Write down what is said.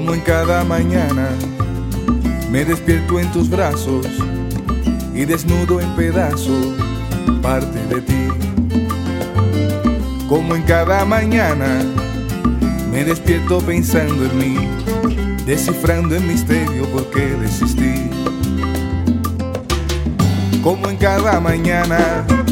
Como en cada mañana me despierto en tus brazos y desnudo en pedazos parte de ti. Como en cada mañana me despierto pensando en mí, descifrando el misterio por qué desistí. Como en cada mañana